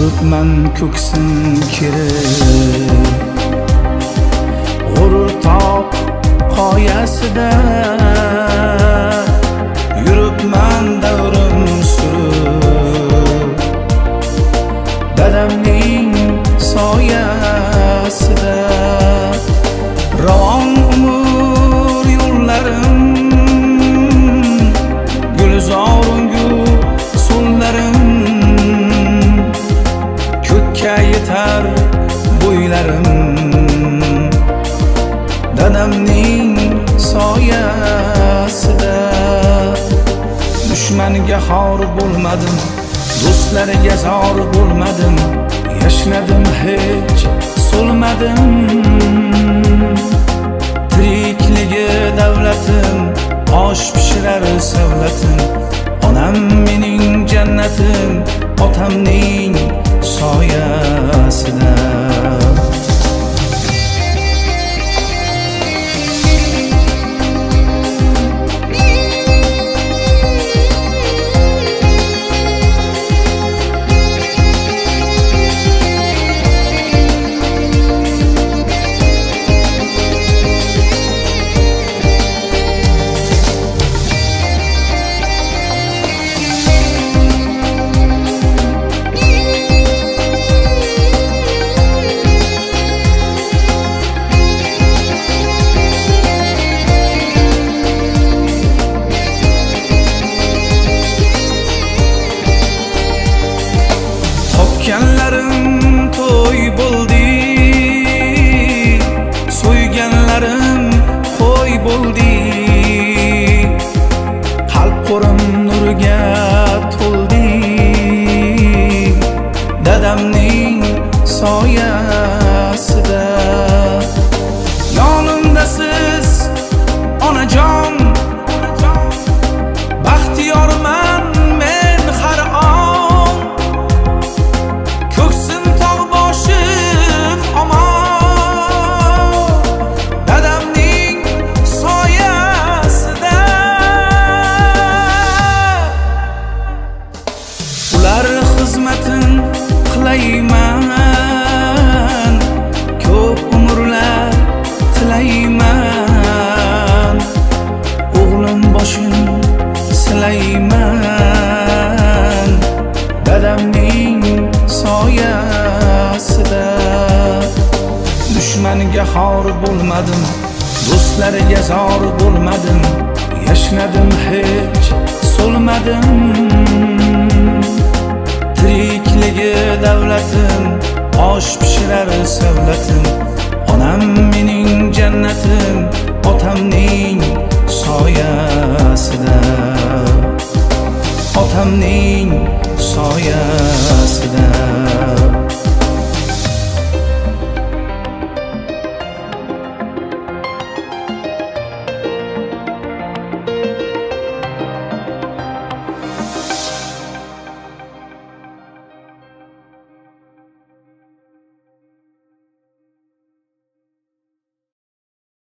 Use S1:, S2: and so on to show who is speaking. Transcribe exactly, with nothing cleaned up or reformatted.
S1: yuribman ko'ksim kirib, g'urur toq qoyasida yuribman davrim surib, dadamning soyasida ravon umr yo'llarim, gulzorungu so'llarim, ko'kka yetar bo'ylarim, dadamning soyasida. Dushmanga xor bo'lmadim, do'stlariga zor bo'lmadim, yashnadim hech so'lmadim. Tirikligi davlatim, osh pishirar savlatim, onam mening jannatim, otamning soyasida. Topganlarim to'y bo'ldi, so'yganlarim qo'y bo'ldi, qalb qo'rim nurga to'ldi, dadamning soyasida. Yonimdasiz onajon, baxtiyorman men har on, ko'ksim tog' boshim omon, dadamning soyasida. Ular xizmatin qilayman, ko'p umrlar tilayman, o'g'lim boshin silayman, dadamning soyasida. Dushmanga xor bo'lmadim, do'stlariga zor bo'lmadim, yashnadim hech so'lmadim. Tirikligi davlatim, osh pishirar savlatim, onam mening jannatim, otamning soyasida, otamning soyasida.